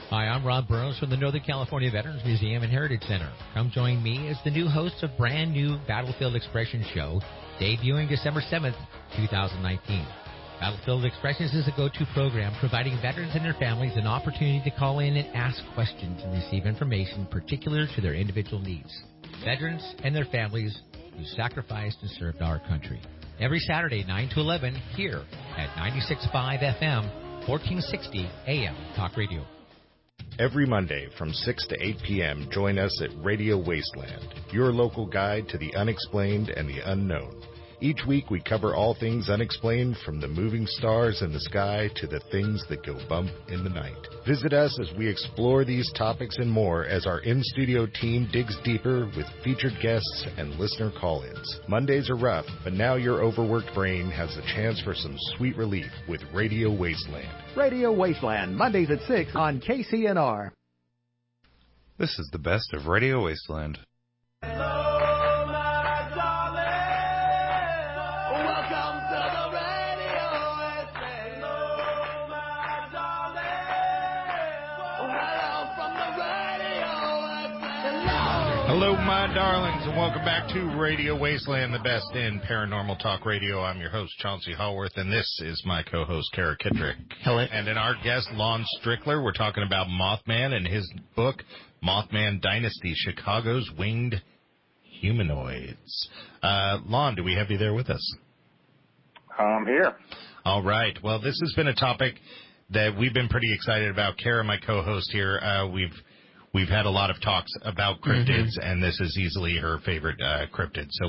Hi, I'm Rob Burrows from the Northern California Veterans Museum and Heritage Center. Come join me as the new host of brand new Battlefield Expressions show, debuting December 7th, 2019. Battlefield Expressions is a go-to program providing veterans and their families an opportunity to call in and ask questions and receive information particular to their individual needs. Veterans and their families who sacrificed and served our country. Every Saturday, 9 to 11, here at 96.5 FM, 1460 AM Talk Radio. Every Monday from 6 to 8 p.m., join us at Radio Wasteland, your local guide to the unexplained and the unknown. Each week we cover all things unexplained, from the moving stars in the sky to the things that go bump in the night. Visit us as we explore these topics and more as our in-studio team digs deeper with featured guests and listener call-ins. Mondays are rough, but now your overworked brain has a chance for some sweet relief with Radio Wasteland. Radio Wasteland, Mondays at 6 on KCNR. This is the best of Radio Wasteland. Hello, my darlings, and welcome back to Radio Wasteland, the best in paranormal talk radio. I'm your host, Chauncey Hallworth, and this is my co-host, Kara Kittrick. Hello. And in our guest, Lon Strickler, we're talking about Mothman and his book, Mothman Dynasty, Chicago's Winged Humanoids. Lon, do we have you there with us? I'm here. All right. Well, this has been a topic that we've been pretty excited about. Kara, my co-host here, We've had a lot of talks about cryptids, and this is easily her favorite cryptid. So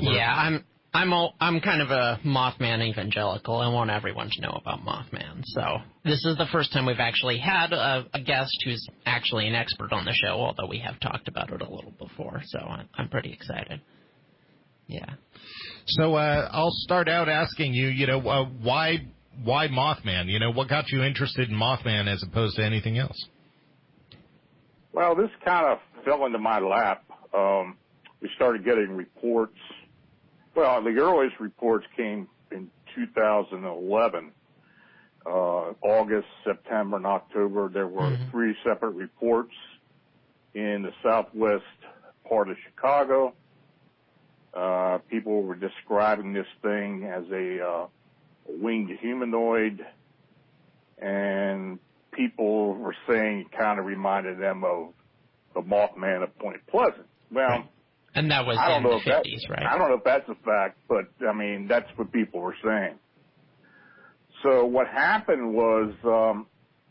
I'm kind of a Mothman evangelical. I want everyone to know about Mothman. So this is the first time we've actually had a guest who's actually an expert on the show, although we have talked about it a little before. So I'm pretty excited. Yeah. So I'll start out asking you, why Mothman? What got you interested in Mothman as opposed to anything else? Well, this kind of fell into my lap. We started getting reports. Well, the earliest reports came in 2011. August, September, and October, there were three separate reports in the southwest part of Chicago. People were describing this thing as a winged humanoid, and people were saying it kind of reminded them of the Mothman of Point Pleasant. Well, and that was in the 50s, right? I don't know if that's a fact, but, that's what people were saying. So what happened was,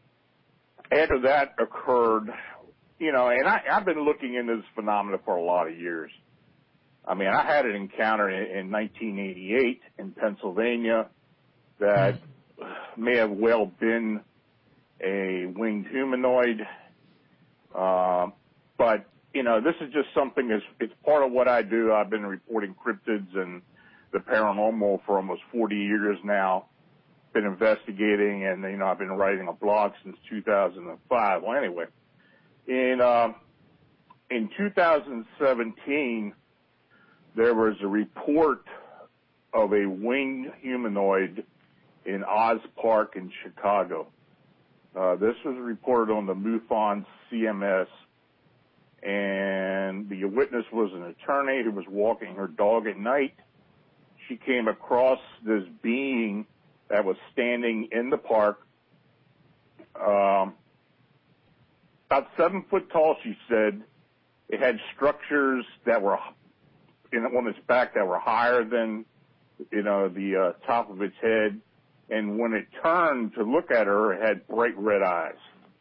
after that occurred, and I've been looking into this phenomenon for a lot of years. I had an encounter in 1988 in Pennsylvania that may have well been a winged humanoid. But, this is just something it's part of what I do. I've been reporting cryptids and the paranormal for almost 40 years now. Been investigating, and, I've been writing a blog since 2005. Well, anyway, in 2017, there was a report of a winged humanoid in Oz Park in Chicago. This was reported on the MUFON CMS, and the witness was an attorney who was walking her dog at night. She came across this being that was standing in the park, about 7 foot tall, she said. It had structures that were on its back that were higher than, the top of its head. And when it turned to look at her, it had bright red eyes.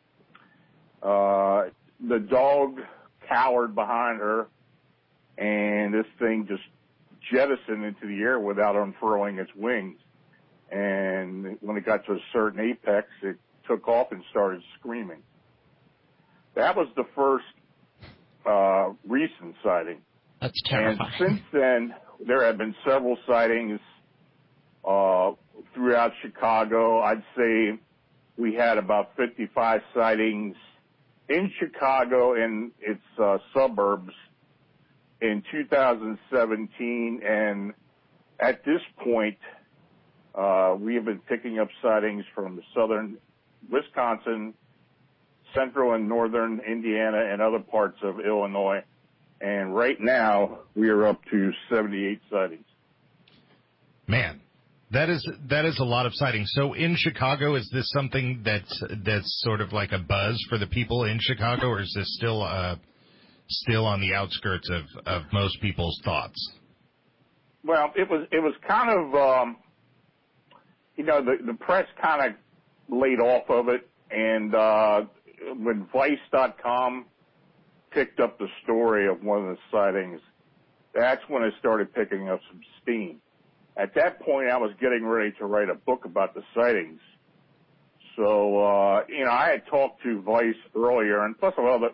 The dog cowered behind her, and this thing just jettisoned into the air without unfurling its wings. And when it got to a certain apex, it took off and started screaming. That was the first recent sighting. That's terrifying. And since then, there have been several sightings throughout Chicago. I'd say we had about 55 sightings in Chicago and its suburbs in 2017, and at this point, we have been picking up sightings from southern Wisconsin, central and northern Indiana and other parts of Illinois. And right now, we are up to 78 sightings. Man, that is a lot of sightings. So in Chicago, is this something that's sort of like a buzz for the people in Chicago, or is this still on the outskirts of most people's thoughts? Well, it was kind of, the press kind of laid off of it, and when Vice.com picked up the story of one of the sightings, that's when it started picking up some steam. At that point, I was getting ready to write a book about the sightings. So, I had talked to Vice earlier, and plus other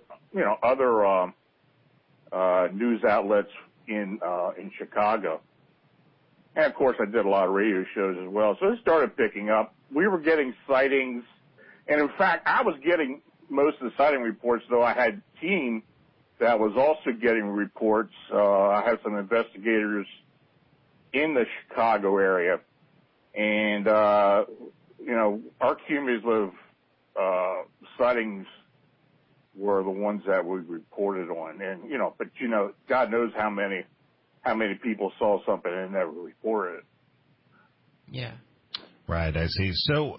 news outlets in Chicago. And, of course, I did a lot of radio shows as well. So it started picking up. We were getting sightings. And, in fact, I was getting most of the sighting reports, though I had a team that was also getting reports. I had some investigators in the Chicago area. And, our cumulative sightings were the ones that we reported on. And, but God knows how many people saw something and never reported it. Yeah. Right, I see. So,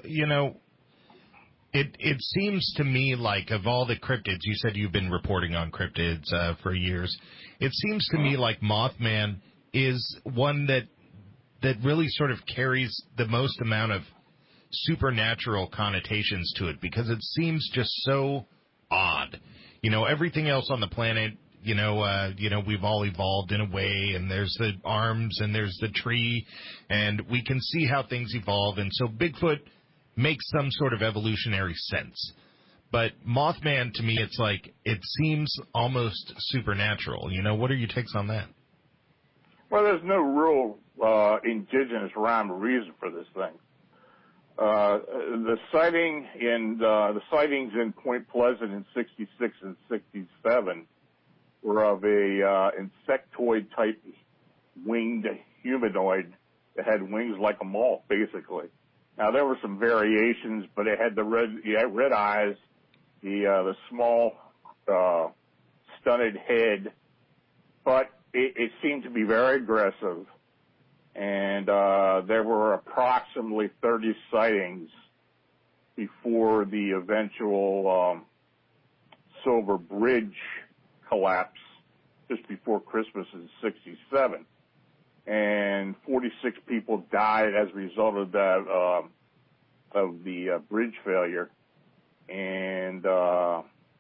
it seems to me like of all the cryptids, you said you've been reporting on cryptids for years. It seems to me like Mothman is one that really sort of carries the most amount of supernatural connotations to it, because it seems just so odd. Everything else on the planet, we've all evolved in a way, and there's the arms and there's the tree, and we can see how things evolve. And so Bigfoot makes some sort of evolutionary sense. But Mothman, to me, it's like, it seems almost supernatural. What are your takes on that? Well, there's no real indigenous rhyme or reason for this thing. The sightings in Point Pleasant in 66 and 67 were of a insectoid type winged humanoid that had wings like a moth, basically. Now there were some variations, but it had red eyes, the small stunted head, but it seemed to be very aggressive. And there were approximately 30 sightings before the eventual Silver Bridge collapse just before Christmas in 67. And 46 people died as a result of that, of the bridge failure. And the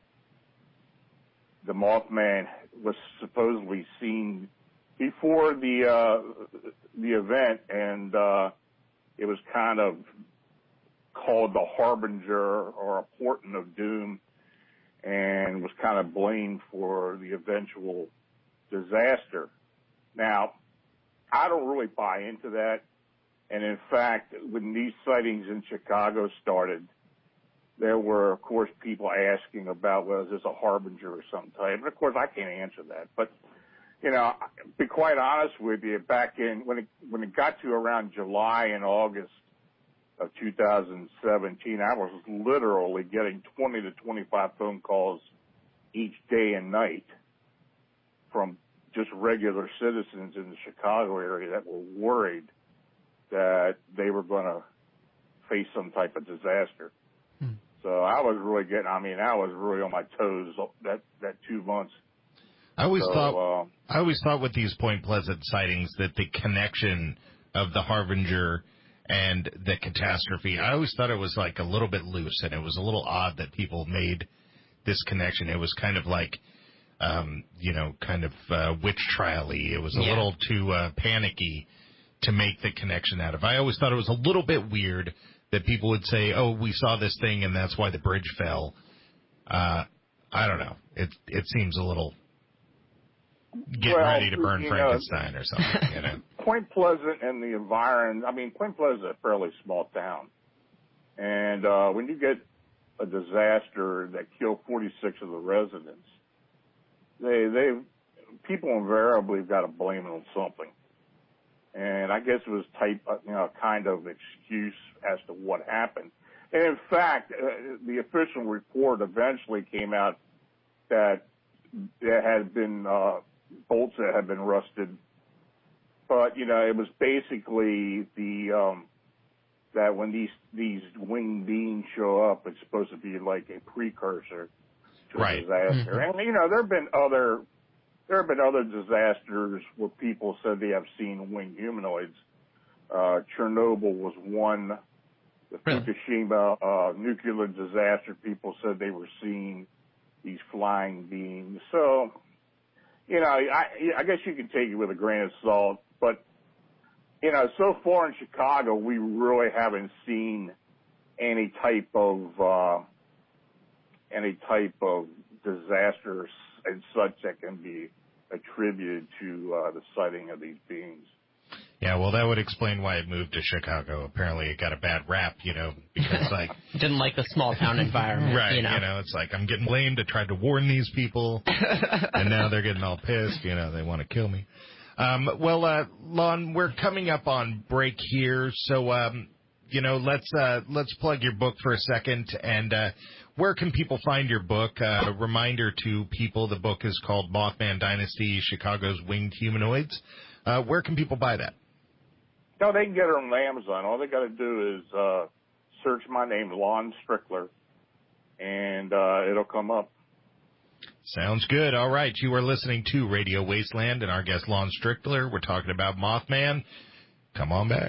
Mothman was supposedly seen before the event, and it was kind of called the harbinger or a portent of doom, and was kind of blamed for the eventual disaster. Now, I don't really buy into that, and in fact, when these sightings in Chicago started, there were, of course, people asking about, well, is this a harbinger or some type? And of course, I can't answer that, but to be quite honest with you, back in when it got to around July and August of 2017, I was literally getting 20 to 25 phone calls each day and night from just regular citizens in the Chicago area that were worried that they were going to face some type of disaster. So I was really on my toes that 2 months. I always thought with these Point Pleasant sightings that the connection of the harbinger and the catastrophe, I always thought it was like a little bit loose, and it was a little odd that people made this connection. It was kind of like, witch trial-y. It was a little too panicky to make the connection out of. I always thought it was a little bit weird that people would say, oh, we saw this thing and that's why the bridge fell. I don't know. It seems a little ready to burn Frankenstein or something, Point Pleasant and the environment, Point Pleasant is a fairly small town. And when you get a disaster that killed 46 of the residents, people invariably got to blame it on something. And I guess it was kind of excuse as to what happened. And in fact, the official report eventually came out that there had been bolts that had been rusted. But, it was basically that when these winged beings show up, it's supposed to be like a precursor to a disaster. And, there have been other disasters where people said they have seen winged humanoids. Chernobyl was one. The Fukushima nuclear disaster, people said they were seeing these flying beings. So, I guess you can take it with a grain of salt. But, so far in Chicago, we really haven't seen any type of disasters and such that can be attributed to the sighting of these beings. Yeah, well, that would explain why it moved to Chicago. Apparently it got a bad rap, because, didn't like the small-town environment, Right, it's like, I'm getting blamed. I tried to warn these people, and now they're getting all pissed. They want to kill me. Lon, we're coming up on break here, so, let's plug your book for a second, and where can people find your book? A reminder to people, the book is called Mothman Dynasty, Chicago's Winged Humanoids. Where can people buy that? No, they can get it on Amazon. All they got to do is search my name, Lon Strickler, and it'll come up. Sounds good. All right. You are listening to Radio Wasteland and our guest, Lon Strickler. We're talking about Mothman. Come on back.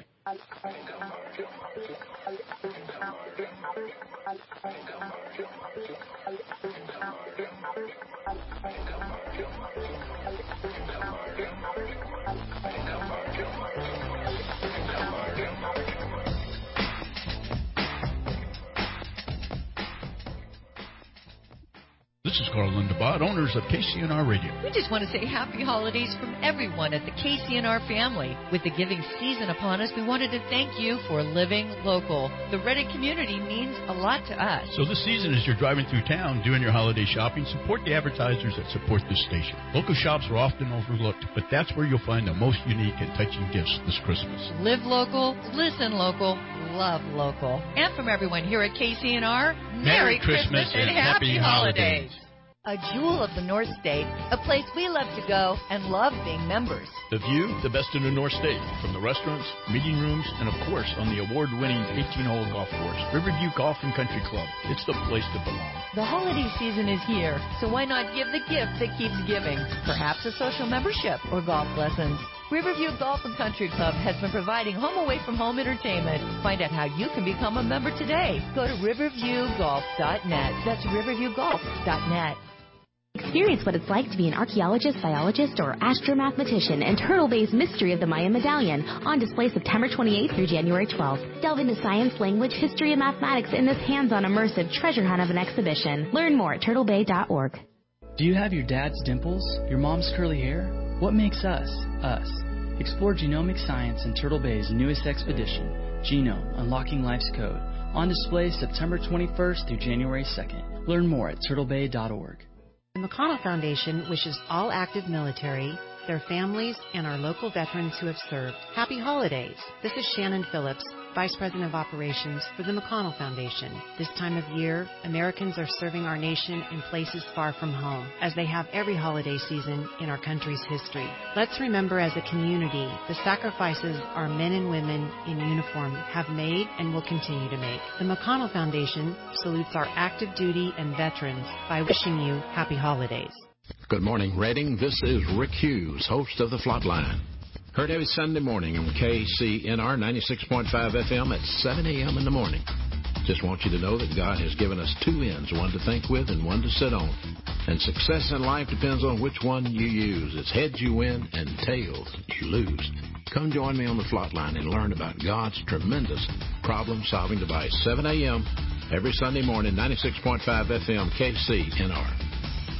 This is Carl Lindabad, owners of KCNR Radio. We just want to say happy holidays from everyone at the KCNR family. With the giving season upon us, we wanted to thank you for living local. The Reddit community means a lot to us. So this season, as you're driving through town doing your holiday shopping, support the advertisers that support this station. Local shops are often overlooked, but that's where you'll find the most unique and touching gifts this Christmas. Live local, listen local, love local. And from everyone here at KCNR, Merry Christmas and Happy Holidays. A jewel of the North State, a place we love to go and love being members. The view, the best in the North State, from the restaurants, meeting rooms, and of course on the award-winning 18-hole golf course, Riverview Golf and Country Club. It's the place to belong. The holiday season is here, so why not give the gift that keeps giving? Perhaps a social membership or golf lessons. Riverview Golf and Country Club has been providing home-away-from-home entertainment. Find out how you can become a member today. Go to riverviewgolf.net. That's riverviewgolf.net. Experience what it's like to be an archaeologist, biologist, or astromathematician in Turtle Bay's Mystery of the Mayan Medallion, on display September 28th through January 12th. Delve into science, language, history, and mathematics in this hands-on immersive treasure hunt of an exhibition. Learn more at turtlebay.org. Do you have your dad's dimples? Your mom's curly hair? What makes us, us? Explore genomic science in Turtle Bay's newest expedition, Genome, Unlocking Life's Code, on display September 21st through January 2nd. Learn more at turtlebay.org. The McConnell Foundation wishes all active military, their families, and our local veterans who have served happy holidays. This is Shannon Phillips, Vice President of Operations for the McConnell Foundation. This time of year, Americans are serving our nation in places far from home, as they have every holiday season in our country's history. Let's remember as a community the sacrifices our men and women in uniform have made and will continue to make. The McConnell Foundation salutes our active duty and veterans by wishing you happy holidays. Good morning, Reading. This is Rick Hughes, host of The Flatline. Heard every Sunday morning on KCNR 96.5 FM at 7 a.m. in the morning. Just want you to know that God has given us two ends, one to think with and one to sit on. And success in life depends on which one you use. It's heads you win and tails you lose. Come join me on The Flatline and learn about God's tremendous problem-solving device. 7 a.m. every Sunday morning, 96.5 FM, KCNR.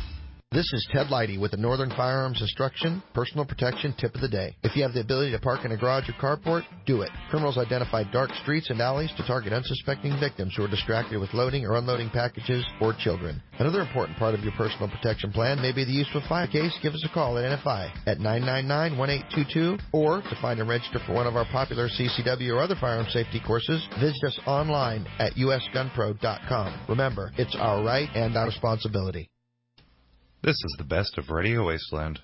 This is Ted Leidy with the Northern Firearms Instruction Personal Protection Tip of the Day. If you have the ability to park in a garage or carport, do it. Criminals identify dark streets and alleys to target unsuspecting victims who are distracted with loading or unloading packages or children. Another important part of your personal protection plan may be the use of a fire case. Give us a call at NFI at 999-1822, or to find and register for one of our popular CCW or other firearm safety courses, visit us online at usgunpro.com. Remember, it's our right and our responsibility. This is the best of Radio Wasteland.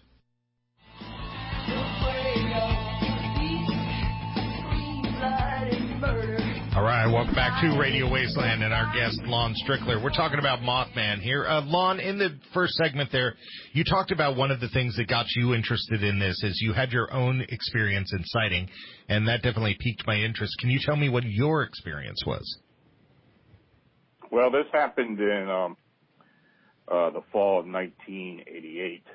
All right, welcome back to Radio Wasteland and our guest, Lon Strickler. We're talking about Mothman here. Lon, in the first segment there, you talked about one of the things that got you interested in this is you had your own experience in sighting, and that definitely piqued my interest. Can you tell me what your experience was? Well, this happened in the fall of 1988.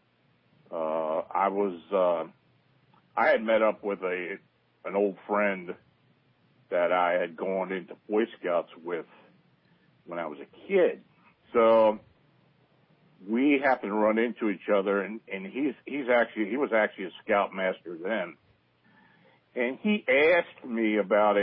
I had met up with an old friend that I had gone into Boy Scouts with when I was a kid. So we happened to run into each other, and he was actually a scoutmaster then. And he asked me about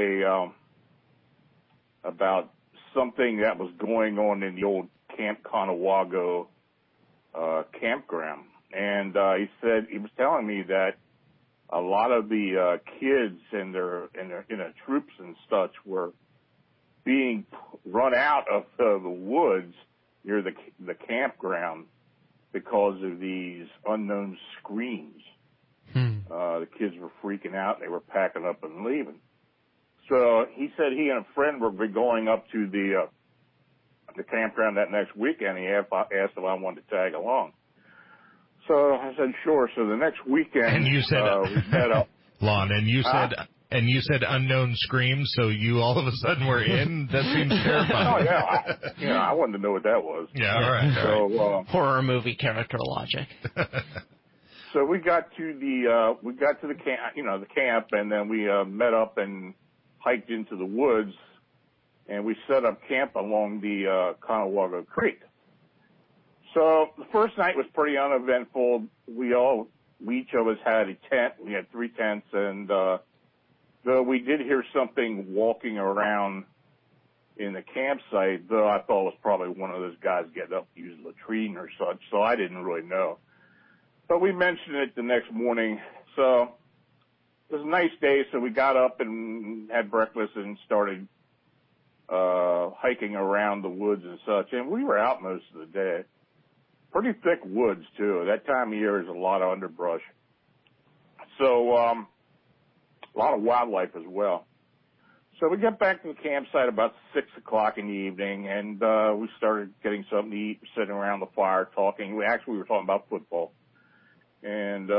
something that was going on in the old Camp Conawago campground, and he was telling me that a lot of the kids and their troops and such were being run out of the woods near the campground because of these unknown screams. The kids were freaking out, and they were packing up and leaving. So he said he and a friend were going up to the campground that next weekend. He asked if I wanted to tag along. So I said, sure. So the next weekend, and you said, we met up. Lon, and you said unknown screams, so you all of a sudden were in? That seems terrifying. Oh, yeah. I wanted to know what that was. Yeah, all right. So, horror movie character logic. So we got to the camp, the camp, and then we met up and hiked into the woods, and we set up camp along the Conawago Creek. So the first night was pretty uneventful. We each of us had a tent. We had 3 tents, and though we did hear something walking around in the campsite, though I thought it was probably one of those guys getting up to use the latrine or such, so I didn't really know. But we mentioned it the next morning, so it was a nice day, so we got up and had breakfast and started hiking around the woods and such, and we were out most of the day. Pretty thick woods, too. That time of year is a lot of underbrush. So a lot of wildlife as well. So we got back to the campsite about 6 o'clock in the evening, and we started getting something to eat, sitting around the fire talking. We were talking about football. And,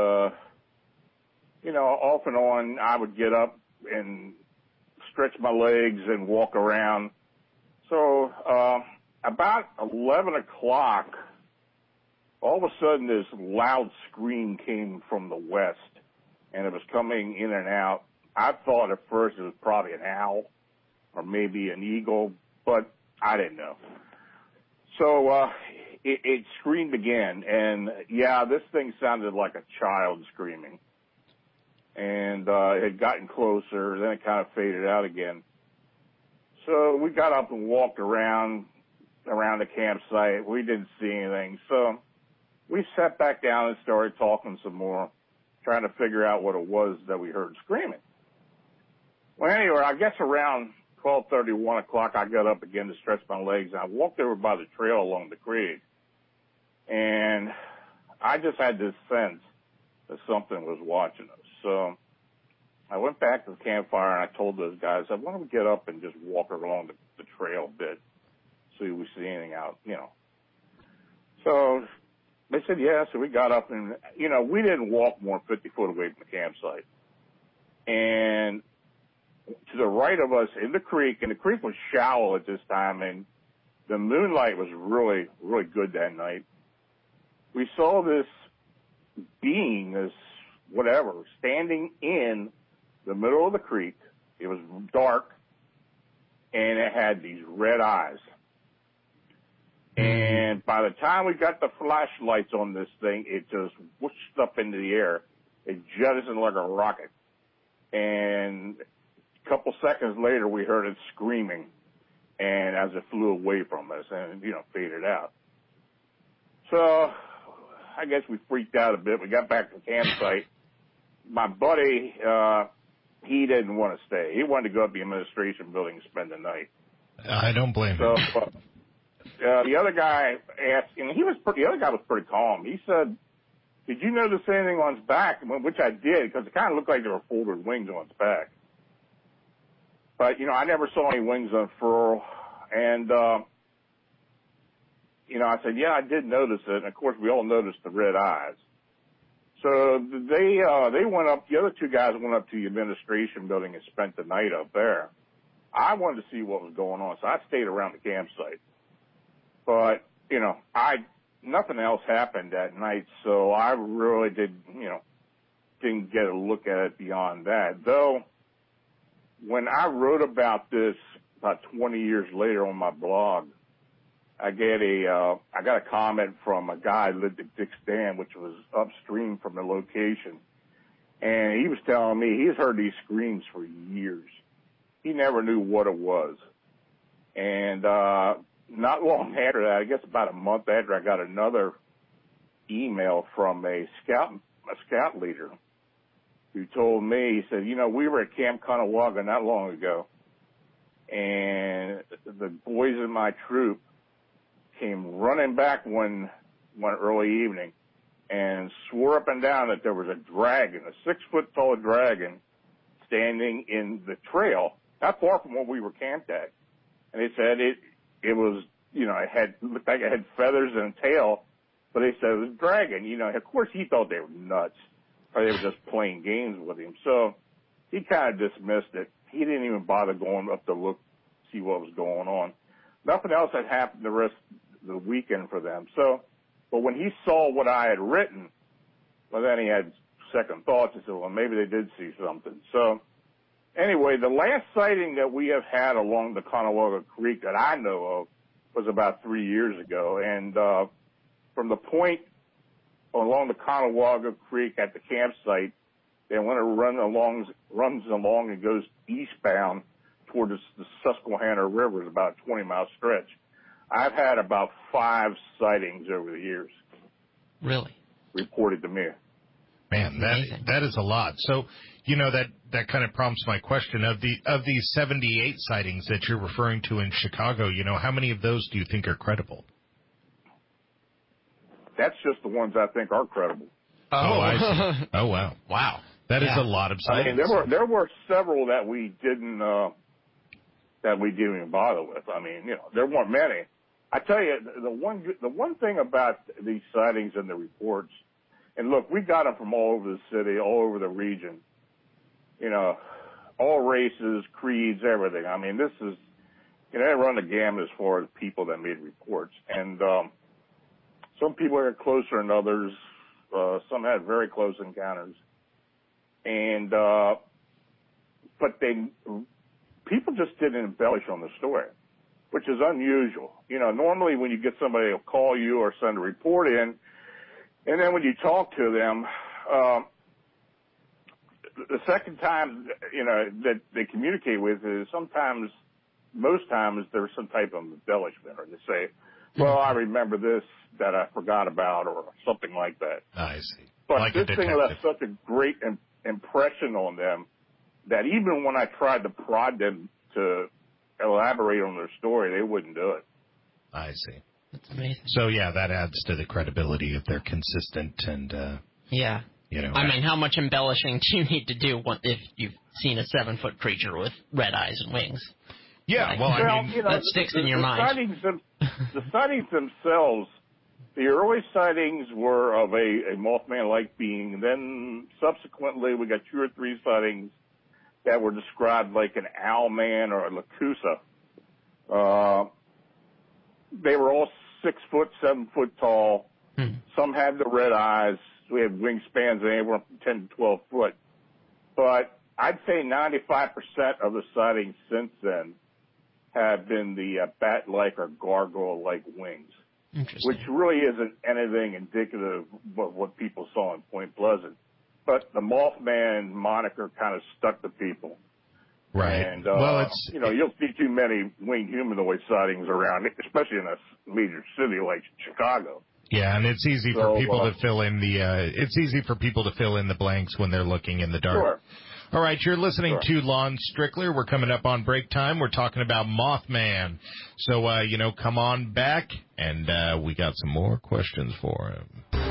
off and on, I would get up and stretch my legs and walk around. So about 11 o'clock, all of a sudden this loud scream came from the west, and it was coming in and out. I thought at first it was probably an owl or maybe an eagle, but I didn't know. So it screamed again, and yeah, this thing sounded like a child screaming. And it had gotten closer, then it kind of faded out again. So we got up and walked around the campsite. We didn't see anything, so we sat back down and started talking some more, trying to figure out what it was that we heard screaming. Well, anyway, I guess around 12:30, 1 o'clock, I got up again to stretch my legs, and I walked over by the trail along the creek, and I just had this sense that something was watching us. So I went back to the campfire, and I told those guys, why don't we get up and just walk along the trail a bit, see if we see anything out, So they said, yeah, so we got up, and, we didn't walk more than 50 foot away from the campsite. And to the right of us in the creek, and the creek was shallow at this time, and the moonlight was really, really good that night. We saw this being, this whatever, standing in the middle of the creek. It was dark, and it had these red eyes. And And by the time we got the flashlights on this thing, it just whooshed up into the air. It jettisoned like a rocket. And a couple seconds later, we heard it screaming, and as it flew away from us and, faded out. So I guess we freaked out a bit. We got back to the campsite. My buddy, he didn't want to stay. He wanted to go up the administration building and spend the night. I don't blame him. So the other guy asked, and the other guy was pretty calm. He said, "Did you notice anything on its back?" Which I did, because it kind of looked like there were folded wings on its back. But, I never saw any wings unfurl. And, I said, yeah, I did notice it. And, of course, we all noticed the red eyes. So they went up, the other two guys went up to the administration building and spent the night up there. I wanted to see what was going on, so I stayed around the campsite. But, nothing else happened that night, so I really didn't get a look at it beyond that. Though, when I wrote about this about 20 years later on my blog, I got a comment from a guy who lived at Dick's Dam, which was upstream from the location. And he was telling me he's heard these screams for years. He never knew what it was. And not long after that, I guess about a month after, I got another email from a scout leader who told me, he said, we were at Camp Conawaga not long ago, and the boys in my troop came running back one early evening and swore up and down that there was a dragon, a 6-foot-tall dragon, standing in the trail, not far from where we were camped at. And they said it was, it looked like it had feathers and a tail, but they said it was a dragon. Of course he thought they were nuts, or they were just playing games with him. So he kind of dismissed it. He didn't even bother going up to look, see what was going on. Nothing else had happened the rest of the weekend for them. So, but when he saw what I had written, well, then he had second thoughts. He said, well, maybe they did see something. So anyway, the last sighting that we have had along the Conawaga Creek that I know of was about 3 years ago. And from the point along the Conawaga Creek at the campsite, then when it runs along and goes eastbound toward the Susquehanna River, is about a 20-mile stretch. I've had about 5 sightings over the years. Really? Reported to me. Man, that is a lot. So, that kind of prompts my question. Of these 78 sightings that you're referring to in Chicago, how many of those do you think are credible? That's just the ones I think are credible. Oh, I see. Oh, wow. Wow. That is a lot of sightings. I mean, there were several that we didn't even bother with. I mean, there weren't many. I tell you, the one thing about these sightings and the reports, and look, we got them from all over the city, all over the region, all races, creeds, everything. I mean, this is, they run the gamut as far as people that made reports. And some people are closer than others. Some had very close encounters. And, but people just didn't embellish on the story, which is unusual. Normally when you get somebody to call you or send a report in, and then when you talk to them, the second time, that they communicate with is most times there's some type of embellishment, or they say, well, I remember this that I forgot about, or something like that. I see. But like this thing left such a great impression on them that even when I tried to prod them to elaborate on their story, they wouldn't do it. I see. That's amazing. So, that adds to the credibility if they're consistent and, yeah. I mean, how much embellishing do you need to do if you've seen a 7-foot creature with red eyes and wings? Yeah, I mean, that sticks in your mind. The sightings themselves, the early sightings were of a Mothman-like being. Then subsequently, we got 2 or 3 sightings that were described like an Owlman or a Lacusa. They were all 6 foot, 7 foot tall. Some had the red eyes. We had wingspans anywhere from 10 to 12 foot. But I'd say 95% of the sightings since then have been the bat-like or gargoyle-like wings. which really isn't anything indicative of what people saw in Point Pleasant. But the Mothman moniker kind of stuck to people. Right. And, it's... you'll see too many winged humanoid sightings around, especially in a major city like Chicago. Yeah, and it's easy for people to fill in the blanks when they're looking in the dark. Sure. All right, you're listening to Lon Strickler. We're coming up on break time. We're talking about Mothman. So, come on back, and we got some more questions for him.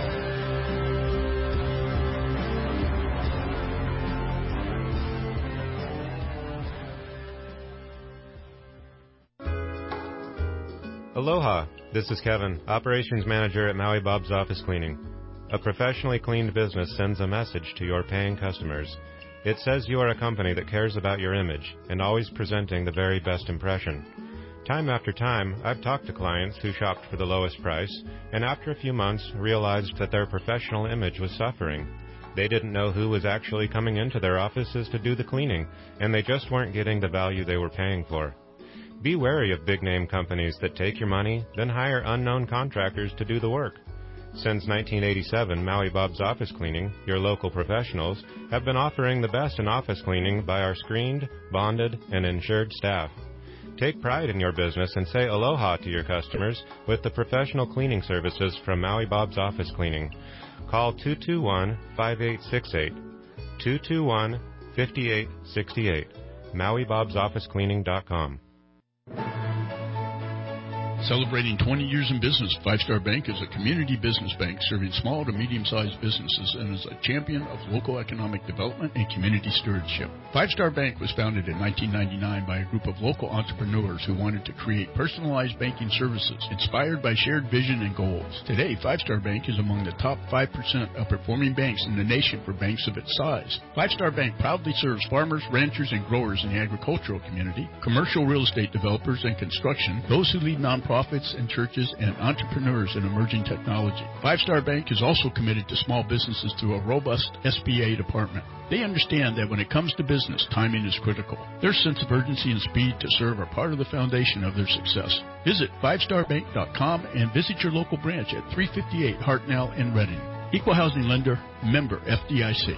Aloha, this is Kevin, Operations Manager at Maui Bob's Office Cleaning. A professionally cleaned business sends a message to your paying customers. It says you are a company that cares about your image and always presenting the very best impression. Time after time, I've talked to clients who shopped for the lowest price and after a few months realized that their professional image was suffering. They didn't know who was actually coming into their offices to do the cleaning, and they just weren't getting the value they were paying for. Be wary of big-name companies that take your money, then hire unknown contractors to do the work. Since 1987, Maui Bob's Office Cleaning, your local professionals, have been offering the best in office cleaning by our screened, bonded, and insured staff. Take pride in your business and say aloha to your customers with the professional cleaning services from Maui Bob's Office Cleaning. Call 221-5868. 221-5868. MauiBob'sOfficeCleaning.com. Celebrating 20 years in business, Five Star Bank is a community business bank serving small to medium-sized businesses and is a champion of local economic development and community stewardship. Five Star Bank was founded in 1999 by a group of local entrepreneurs who wanted to create personalized banking services inspired by shared vision and goals. Today, Five Star Bank is among the top 5% of performing banks in the nation for banks of its size. Five Star Bank proudly serves farmers, ranchers, and growers in the agricultural community, commercial real estate developers and construction, those who lead nonprofits and churches, and entrepreneurs in emerging technology. Five Star Bank is also committed to small businesses through a robust SBA department. They understand that when it comes to business, timing is critical. Their sense of urgency and speed to serve are part of the foundation of their success. Visit fivestarbank.com and visit your local branch at 358 Hartnell in Reading. Equal housing lender, member FDIC.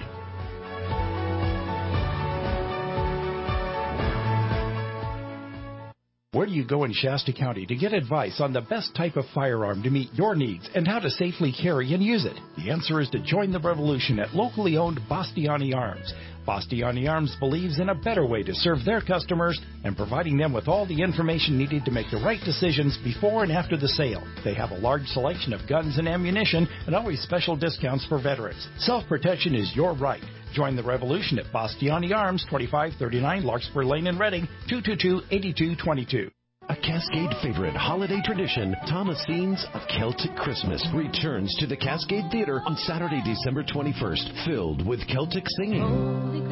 Where do you go in Shasta County to get advice on the best type of firearm to meet your needs and how to safely carry and use it? The answer is to join the revolution at locally owned Bastiani Arms. Bastiani Arms believes in a better way to serve their customers and providing them with all the information needed to make the right decisions before and after the sale. They have a large selection of guns and ammunition and always special discounts for veterans. Self-protection is your right. Join the revolution at Bastiani Arms, 2539 Larkspur Lane in Reading, 222-8222. A Cascade favorite holiday tradition, Thomasines of Celtic Christmas, returns to the Cascade Theater on Saturday, December 21st, filled with Celtic singing,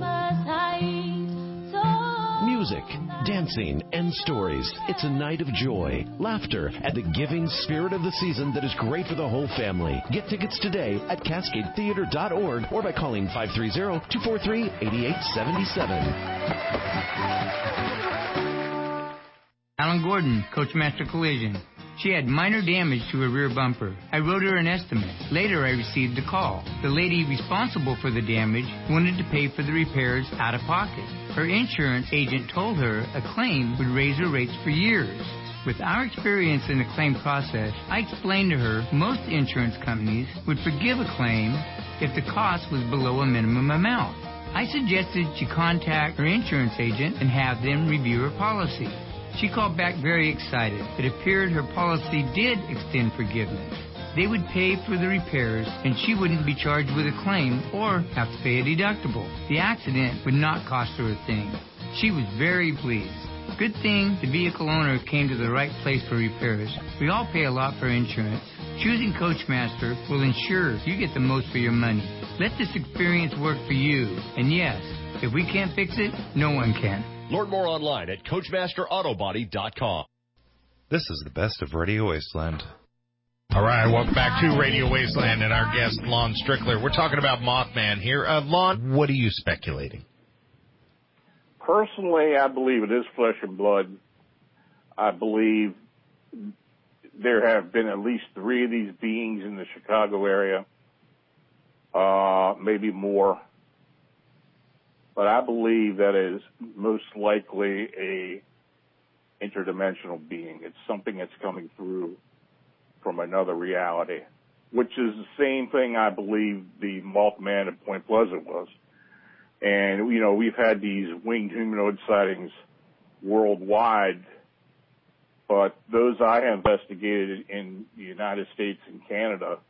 music, dancing, and stories. It's a night of joy, laughter, and the giving spirit of the season that is great for the whole family. Get tickets today at CascadeTheater.org or by calling 530-243-8877. Alan Gordon, Coachmaster Collision. She had minor damage to her rear bumper. I wrote her an estimate. Later, I received a call. The lady responsible for the damage wanted to pay for the repairs out of pocket. Her insurance agent told her a claim would raise her rates for years. With our experience in the claim process, I explained to her most insurance companies would forgive a claim if the cost was below a minimum amount. I suggested she contact her insurance agent and have them review her policy. She called back very excited. It appeared her policy did extend forgiveness. They would pay for the repairs, and she wouldn't be charged with a claim or have to pay a deductible. The accident would not cost her a thing. She was very pleased. Good thing the vehicle owner came to the right place for repairs. We all pay a lot for insurance. Choosing Coachmaster will ensure you get the most for your money. Let this experience work for you. And yes, if we can't fix it, no one can. Learn more online at CoachmasterAutobody.com. This is the best of Radio Wasteland. All right, welcome back to Radio Wasteland and our guest, Lon Strickler. We're talking about Mothman here. Lon, what are you speculating? Personally, I believe it is flesh and blood. I believe there have been at least 3 of these beings in the Chicago area, maybe more. But I believe that is most likely a interdimensional being. It's something that's coming through from another reality, which is the same thing I believe the Mothman at Point Pleasant was. And, you know, we've had these winged humanoid sightings worldwide, but those I have investigated in the United States and Canada,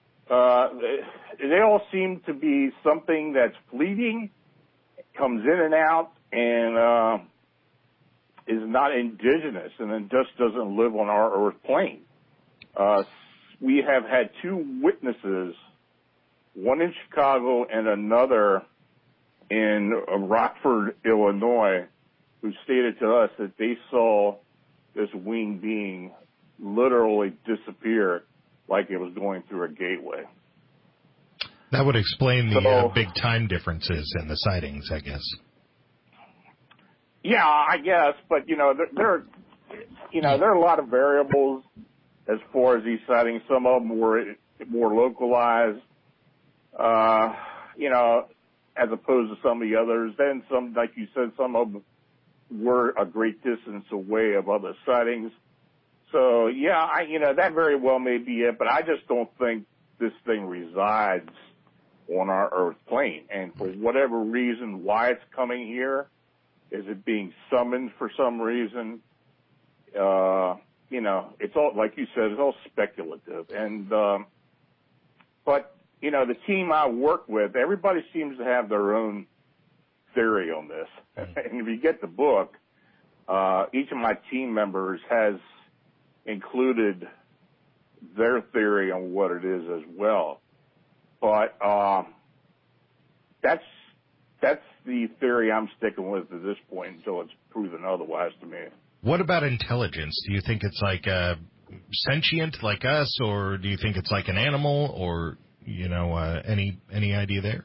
they all seem to be something that's fleeting, comes in and out, and is not indigenous, and then just doesn't live on our Earth plane. We have had 2 witnesses, one in Chicago and another in Rockford, Illinois, who stated to us that they saw this winged being literally disappear like it was going through a gateway. That would explain the big time differences in the sightings, I guess. Yeah, I guess, but there are a lot of variables as far as these sightings. Some of them were more localized, as opposed to some of the others. Then some, like you said, some of them were a great distance away of other sightings. So yeah, that very well may be it, but I just don't think this thing resides on our Earth plane. And for whatever reason, why it's coming here, is it being summoned for some reason? It's all, like you said, it's all speculative. And, but, the team I work with, everybody seems to have their own theory on this. And if you get the book, each of my team members has included their theory on what it is as well. But, that's the theory I'm sticking with at this point until it's proven otherwise to me. What about intelligence? Do you think it's like sentient like us, or do you think it's like an animal, or any idea there?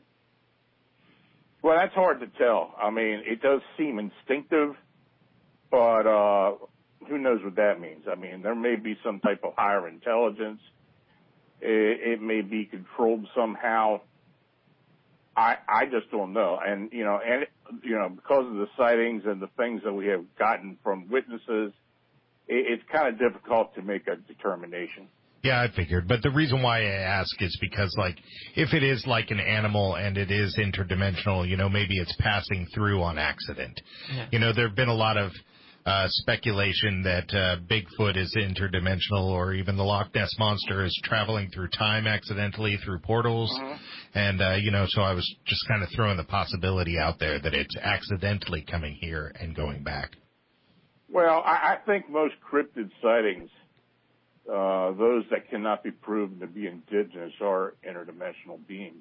Well, that's hard to tell. I mean, it does seem instinctive, but who knows what that means? I mean, there may be some type of higher intelligence. It may be controlled somehow. I just don't know. And, because of the sightings and the things that we have gotten from witnesses, it's kind of difficult to make a determination. Yeah, I figured. But the reason why I ask is because, if it is like an animal and it is interdimensional, maybe it's passing through on accident. Yeah. There have been a lot of speculation that Bigfoot is interdimensional, or even the Loch Ness Monster is traveling through time accidentally through portals. Mm-hmm. And, so I was just kind of throwing the possibility out there that it's accidentally coming here and going back. Well, I think most cryptid sightings, those that cannot be proven to be indigenous, are interdimensional beings.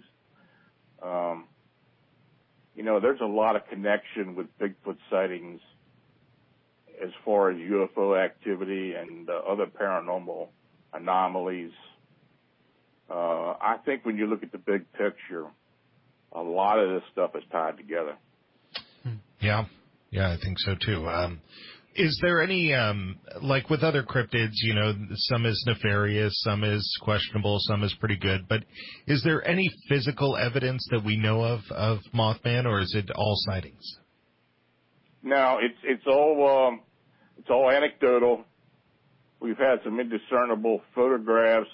There's a lot of connection with Bigfoot sightings as far as UFO activity and other paranormal anomalies. I think when you look at the big picture, a lot of this stuff is tied together. Yeah, I think so too. Is there any, like with other cryptids, some is nefarious, some is questionable, some is pretty good, but is there any physical evidence that we know of Mothman, or is it all sightings? No, it's all anecdotal. We've had some indiscernible photographs,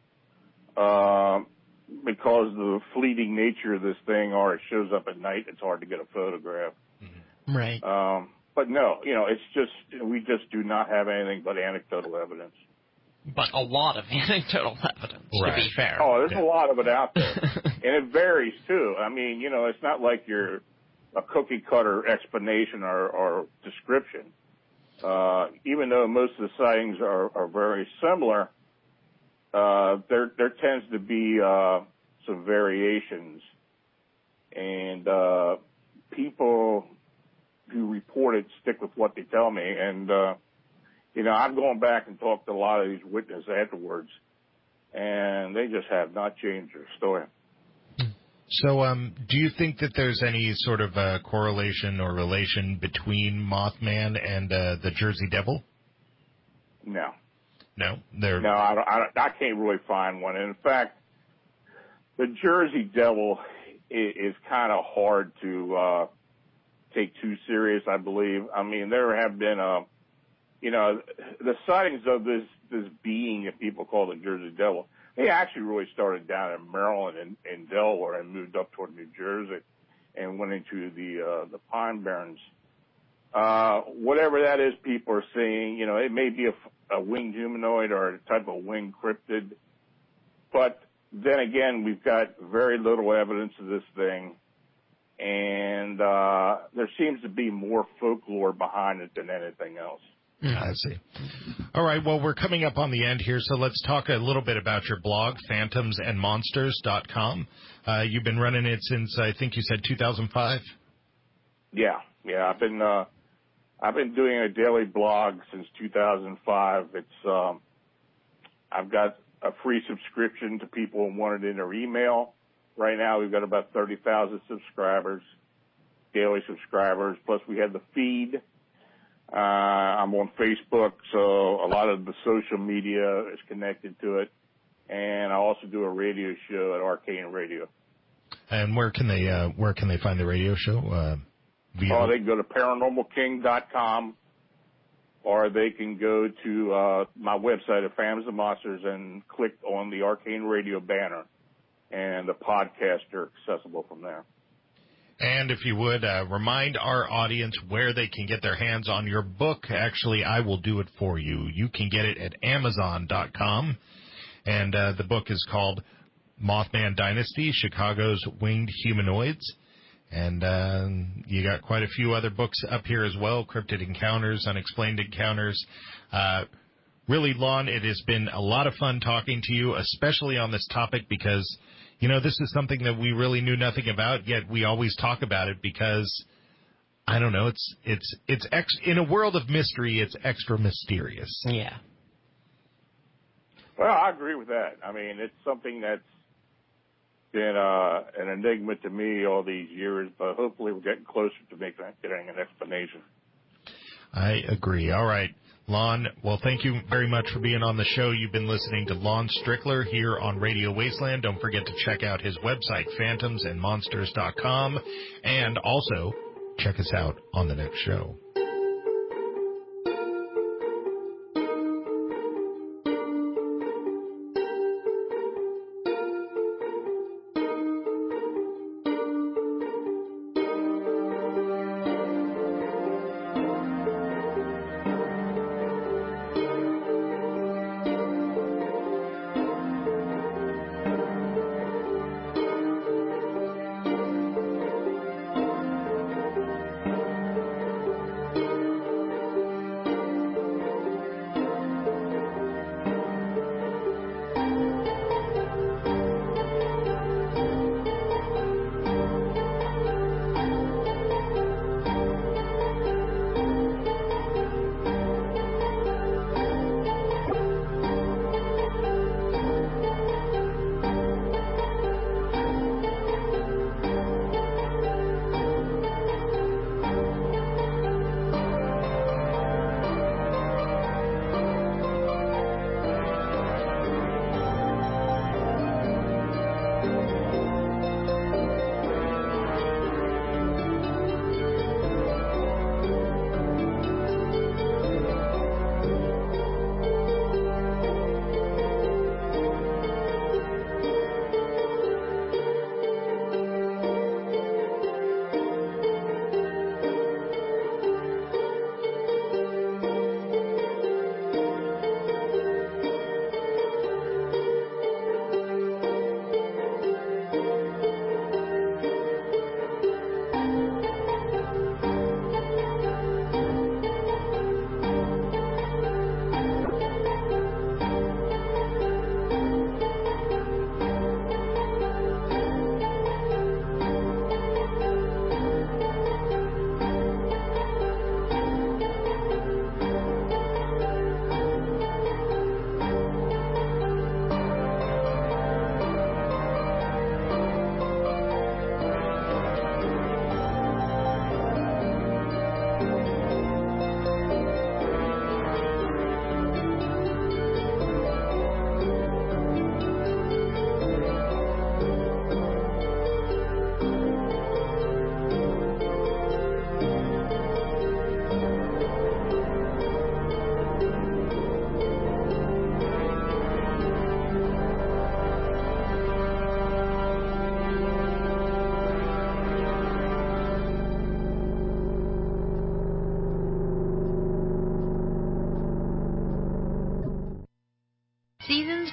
because of the fleeting nature of this thing, or it shows up at night, it's hard to get a photograph. Mm-hmm. Right. But no, it's just, we just do not have anything but anecdotal evidence. But a lot of anecdotal evidence, right, to be fair. Oh, there's a lot of it out there. And it varies, too. I mean, it's not like you're a cookie-cutter explanation or description. Even though most of the sightings are very similar, there tends to be some variations. And people who report it stick with what they tell me. And, I've gone back and talked to a lot of these witnesses afterwards, and they just have not changed their story. So do you think that there's any sort of correlation or relation between Mothman and the Jersey Devil? No. No, No, I can't really find one. And in fact, the Jersey Devil is kind of hard to take too serious, I believe. I mean, there have been, the sightings of this being that people call the Jersey Devil. They actually really started down in Maryland and Delaware and moved up toward New Jersey and went into the Pine Barrens. Whatever that is people are seeing, it may be a winged humanoid or a type of winged cryptid. But then again, we've got very little evidence of this thing. And there seems to be more folklore behind it than anything else. I see. All right, well, we're coming up on the end here, so let's talk a little bit about your blog, phantomsandmonsters.com. You've been running it since, I think you said 2005? Yeah. I've been doing a daily blog since 2005. It's I've got a free subscription to people who want it in their email. Right now, we've got about 30,000 subscribers, daily subscribers. Plus, we have the feed. I'm on Facebook, so a lot of the social media is connected to it. And I also do a radio show at Arcane Radio. And where can they find the radio show? They can go to ParanormalKing.com, or they can go to my website at Phantoms and Monsters and click on the Arcane Radio banner, and the podcasts are accessible from there. And if you would, remind our audience where they can get their hands on your book. Actually, I will do it for you. You can get it at Amazon.com, and the book is called Mothman Dynasty, Chicago's Winged Humanoids. And you got quite a few other books up here as well, Cryptid Encounters, Unexplained Encounters. Really, Lon, it has been a lot of fun talking to you, especially on this topic because, this is something that we really knew nothing about, yet we always talk about it because, I don't know, it's in a world of mystery, it's extra mysterious. Yeah. Well, I agree with that. I mean, it's something that's been an enigma to me all these years, but hopefully we're getting closer to getting an explanation. I agree. All right, Lon, well, thank you very much for being on the show. You've been listening to Lon Strickler here on Radio Wasteland. Don't forget to check out his website, phantomsandmonsters.com, and also check us out on the next show.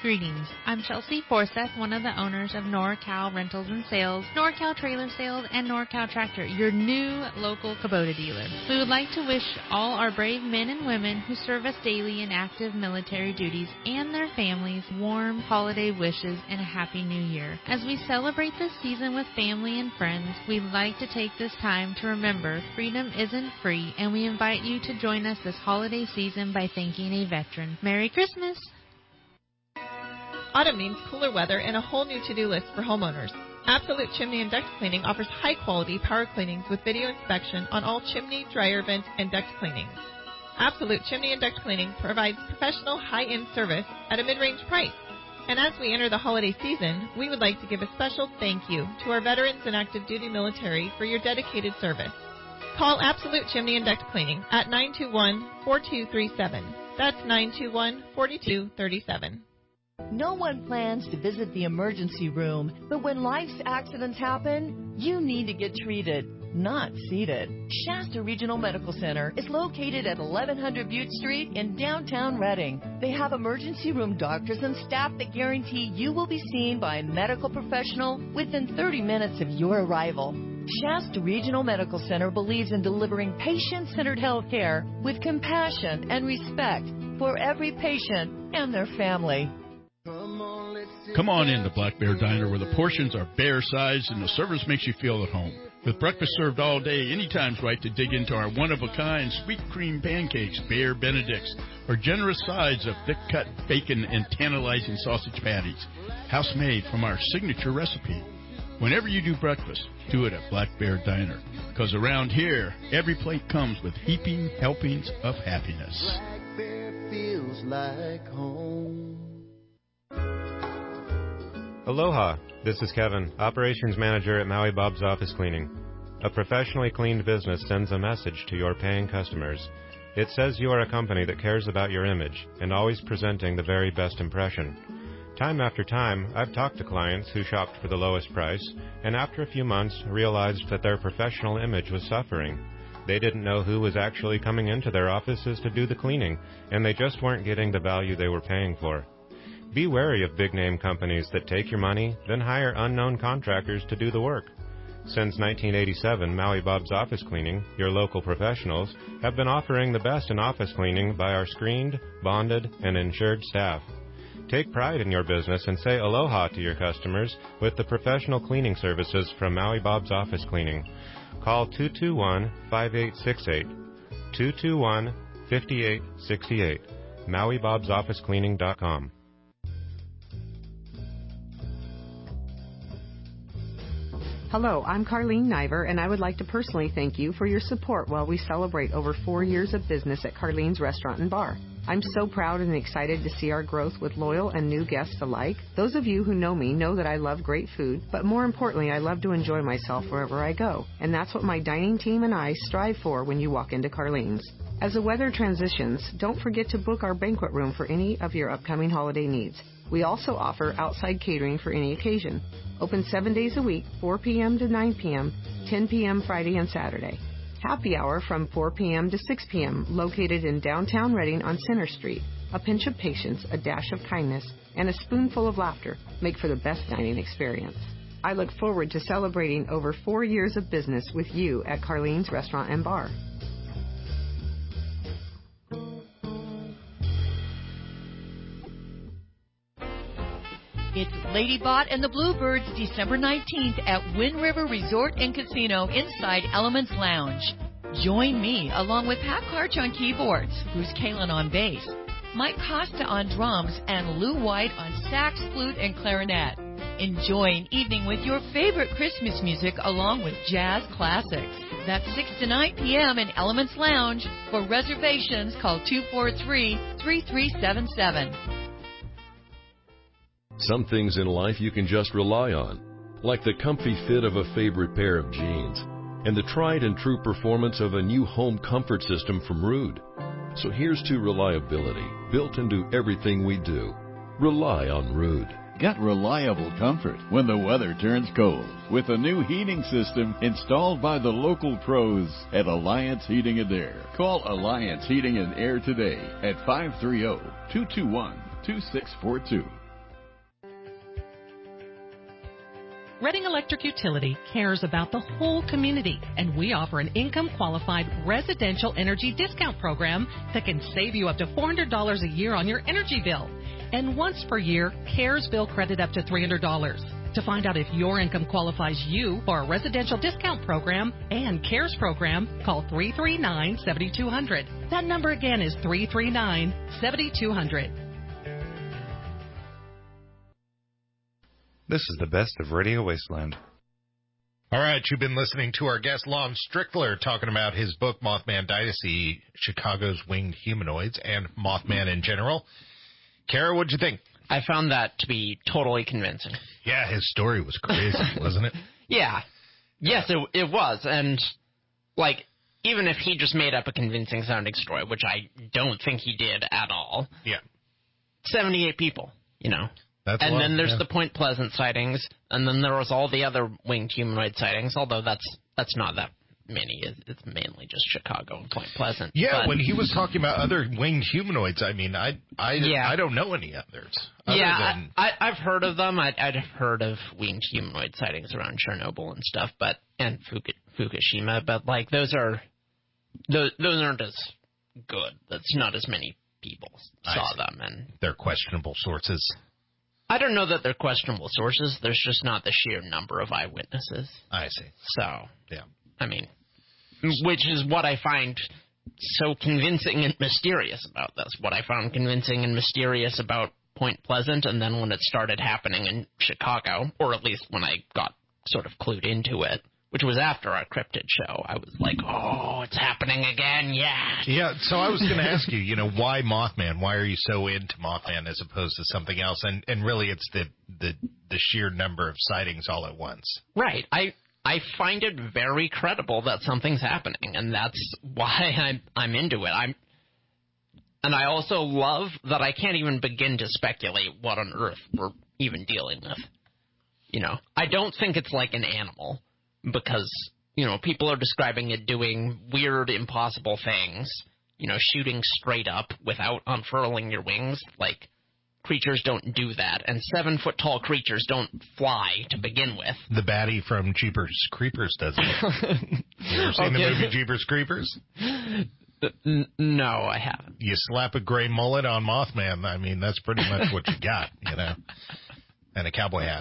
Greetings. I'm Chelsea Forsyth, one of the owners of NorCal Rentals and Sales, NorCal Trailer Sales, and NorCal Tractor, your new local Kubota dealer. We would like to wish all our brave men and women who serve us daily in active military duties and their families warm holiday wishes and a happy new year. As we celebrate this season with family and friends, we'd like to take this time to remember freedom isn't free, and we invite you to join us this holiday season by thanking a veteran. Merry Christmas! Autumn means cooler weather and a whole new to-do list for homeowners. Absolute Chimney and Duct Cleaning offers high-quality power cleanings with video inspection on all chimney, dryer vent, and duct cleanings. Absolute Chimney and Duct Cleaning provides professional high-end service at a mid-range price. And as we enter the holiday season, we would like to give a special thank you to our veterans and active duty military for your dedicated service. Call Absolute Chimney and Duct Cleaning at 921-4237. That's 921-4237. No one plans to visit the emergency room, but when life's accidents happen, you need to get treated, not seated. Shasta Regional Medical Center is located at 1100 Butte Street in downtown Reading. They have emergency room doctors and staff that guarantee you will be seen by a medical professional within 30 minutes of your arrival. Shasta Regional Medical Center believes in delivering patient-centered health care with compassion and respect for every patient and their family. Come on in to Black Bear Diner, where the portions are bear-sized and the service makes you feel at home. With breakfast served all day, anytime's right to dig into our one-of-a-kind sweet cream pancakes, Bear Benedicts, or generous sides of thick-cut bacon and tantalizing sausage patties, house-made from our signature recipe. Whenever you do breakfast, do it at Black Bear Diner, because around here, every plate comes with heaping helpings of happiness. Black Bear feels like home. Aloha, this is Kevin, Operations Manager at Maui Bob's Office Cleaning. A professionally cleaned business sends a message to your paying customers. It says you are a company that cares about your image and always presenting the very best impression. Time after time, I've talked to clients who shopped for the lowest price and after a few months realized that their professional image was suffering. They didn't know who was actually coming into their offices to do the cleaning, and they just weren't getting the value they were paying for. Be wary of big-name companies that take your money, then hire unknown contractors to do the work. Since 1987, Maui Bob's Office Cleaning, your local professionals, have been offering the best in office cleaning by our screened, bonded, and insured staff. Take pride in your business and say aloha to your customers with the professional cleaning services from Maui Bob's Office Cleaning. Call 221-5868, 221-5868, MauiBob'sOfficeCleaning.com. Hello, I'm Carlene Niver, and I would like to personally thank you for your support while we celebrate over 4 years of business at Carlene's Restaurant and Bar. I'm so proud and excited to see our growth with loyal and new guests alike. Those of you who know me know that I love great food, but more importantly, I love to enjoy myself wherever I go. And that's what my dining team and I strive for when you walk into Carlene's. As the weather transitions, don't forget to book our banquet room for any of your upcoming holiday needs. We also offer outside catering for any occasion. Open 7 days a week, 4 p.m. to 9 p.m., 10 p.m. Friday and Saturday. Happy hour from 4 p.m. to 6 p.m., located in downtown Reading on Center Street. A pinch of patience, a dash of kindness, and a spoonful of laughter make for the best dining experience. I look forward to celebrating over 4 years of business with you at Carlene's Restaurant and Bar. It's Lady Bot and the Bluebirds, December 19th at Wind River Resort and Casino inside Elements Lounge. Join me along with Pat Karch on keyboards, Bruce Kalin on bass, Mike Costa on drums, and Lou White on sax, flute, and clarinet. Enjoy an evening with your favorite Christmas music along with jazz classics. That's 6 to 9 p.m. in Elements Lounge. For reservations, call 243-3377. Some things in life you can just rely on, like the comfy fit of a favorite pair of jeans and the tried and true performance of a new home comfort system from Ruud. So here's to reliability built into everything we do. Rely on Ruud. Get reliable comfort when the weather turns cold with a new heating system installed by the local pros at Alliance Heating and Air. Call Alliance Heating and Air today at 530-221-2642. Reading Electric Utility cares about the whole community, and we offer an income-qualified residential energy discount program that can save you up to $400 a year on your energy bill. And once per year, CARES bill credit up to $300. To find out if your income qualifies you for a residential discount program and CARES program, call 339-7200. That number again is 339-7200. This is the best of Radio Wasteland. All right, you've been listening to our guest, Lon Strickler, talking about his book, Mothman Dynasty, Chicago's Winged Humanoids, and Mothman in general. Kara, what'd you think? I found that to be totally convincing. Yeah, his story was crazy, wasn't it? Yeah. Yes, it was. And, like, even if he just made up a convincing sounding story, which I don't think he did at all. Yeah. 78 people, you know. That's and a lot, then there's yeah. the Point Pleasant sightings, and then there was all the other winged humanoid sightings, although that's not that many. It's mainly just Chicago and Point Pleasant. Yeah, but when he was talking about other winged humanoids, I mean, I don't know any others. I've heard of them. I'd heard of winged humanoid sightings around Chernobyl and stuff, and Fukushima, but like those aren't as good. That's not as many people saw them, and they're questionable sources. I don't know that they're questionable sources. There's just not the sheer number of eyewitnesses. I see. So, yeah. I mean, which is what I find so convincing and mysterious about this. What I found convincing and mysterious about Point Pleasant, and then when it started happening in Chicago, or at least when I got sort of clued into it, which was after our cryptid show, I was like, oh, it's happening again, yeah. Yeah, so I was going to ask you, why Mothman? Why are you so into Mothman as opposed to something else? And really it's the sheer number of sightings all at once. Right. I find it very credible that something's happening, and that's why I'm into it. And I also love that I can't even begin to speculate what on earth we're even dealing with. I don't think it's like an animal. Because, people are describing it doing weird, impossible things, shooting straight up without unfurling your wings. Like, creatures don't do that. And 7-foot-tall creatures don't fly to begin with. The baddie from Jeepers Creepers does it. You ever seen the movie Jeepers Creepers? No, I haven't. You slap a gray mullet on Mothman, I mean, that's pretty much what you got, and a cowboy hat.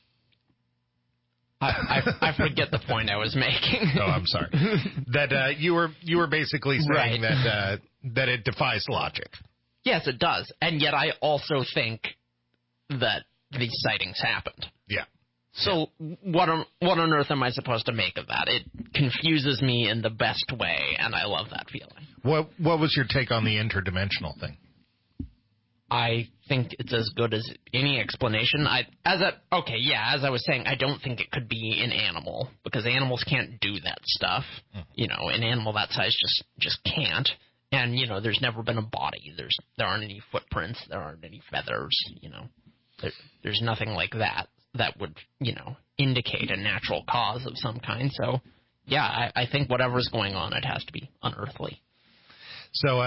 I forget the point I was making. Oh, I'm sorry. That you were basically saying right. that it defies logic. Yes, it does. And yet I also think that these sightings happened. Yeah. So what on earth am I supposed to make of that? It confuses me in the best way, and I love that feeling. What was your take on the interdimensional thing? I think it's as good as any explanation. As I was saying, I don't think it could be an animal, because animals can't do that stuff. An animal that size just can't. And, there's never been a body. There aren't any footprints. There aren't any feathers. There's nothing like that would, indicate a natural cause of some kind. So, yeah, I think whatever's going on, it has to be unearthly. So,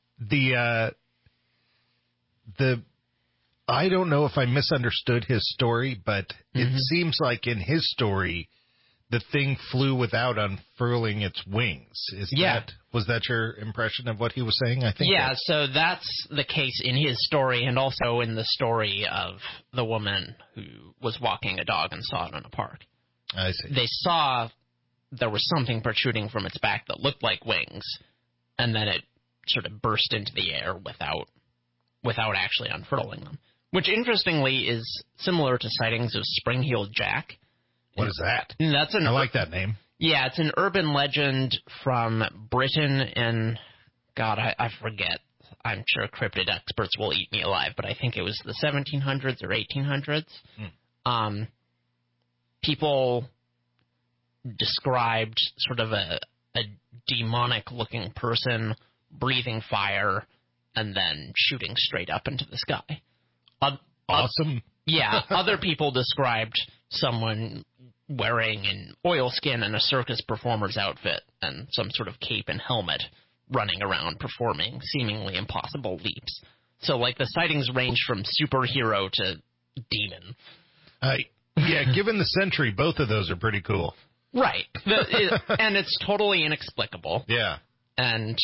I don't know if I misunderstood his story, but it seems like in his story, the thing flew without unfurling its wings. Was that your impression of what he was saying? I think. Yeah, so that's the case in his story, and also in the story of the woman who was walking a dog and saw it in a park. I see. They saw there was something protruding from its back that looked like wings, and then it sort of burst into the air without actually unfurling them. Which, interestingly, is similar to sightings of Spring-Heeled Jack. What is that? I like that name. Yeah, it's an urban legend from Britain and, God, I forget. I'm sure cryptid experts will eat me alive, but I think it was the 1700s or 1800s. People described sort of a demonic-looking person breathing fire and then shooting straight up into the sky. Awesome. Yeah, other people described someone wearing an oilskin and a circus performer's outfit and some sort of cape and helmet running around performing seemingly impossible leaps. So, like, the sightings range from superhero to demon. Yeah, given the century, both of those are pretty cool. Right. And it's totally inexplicable. Yeah. And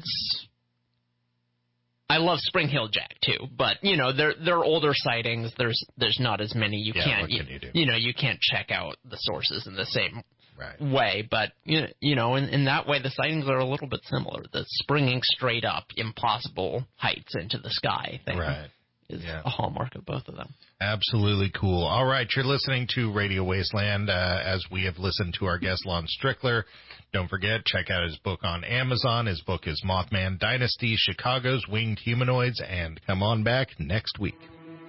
I love Spring Hill Jack too, but they're older sightings. There's not as many. You can't you can't check out the sources in the same way. But in that way, the sightings are a little bit similar. The springing straight up, impossible heights into the sky thing is a hallmark of both of them. Absolutely cool. All right, you're listening to Radio Wasteland as we have listened to our guest Lon Strickler. Don't forget, check out his book on Amazon. His book is Mothman Dynasty, Chicago's Winged Humanoids, and come on back next week.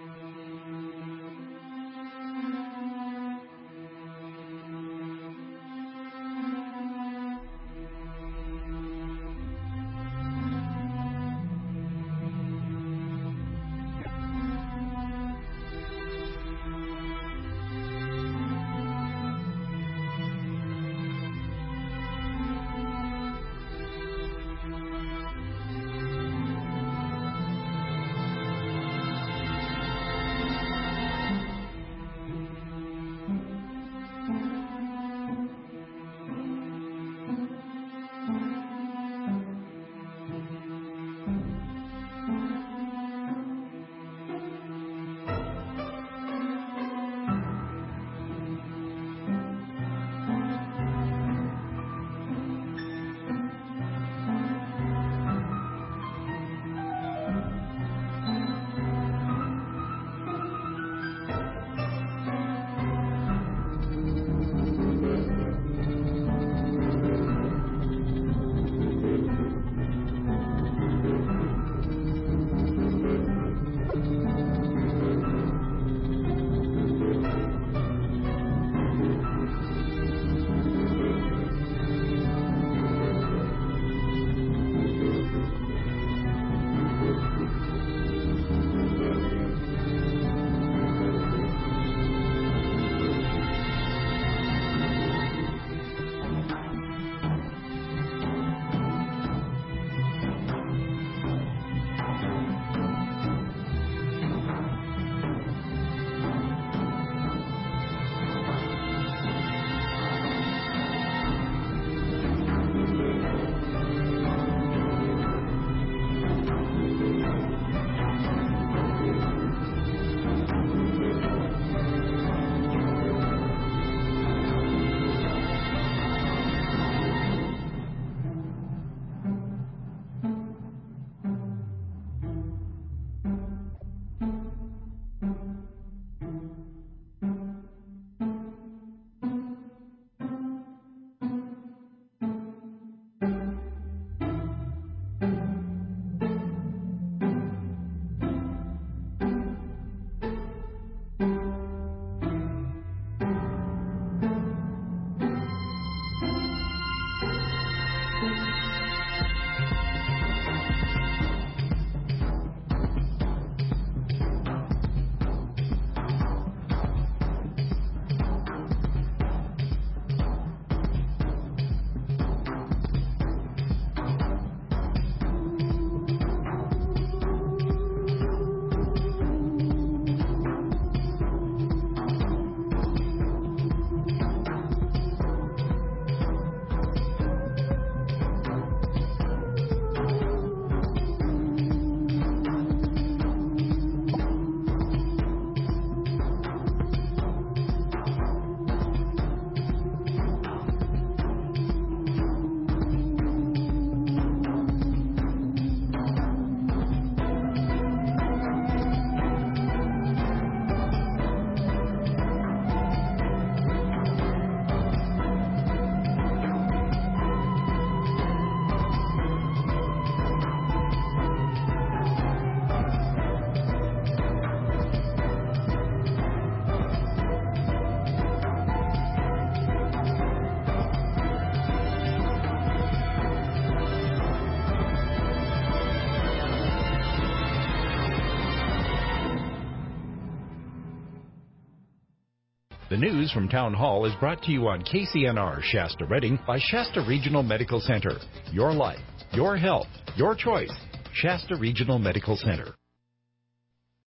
The news from Town Hall is brought to you on KCNR Shasta Redding by Shasta Regional Medical Center. Your life, your health, your choice. Shasta Regional Medical Center.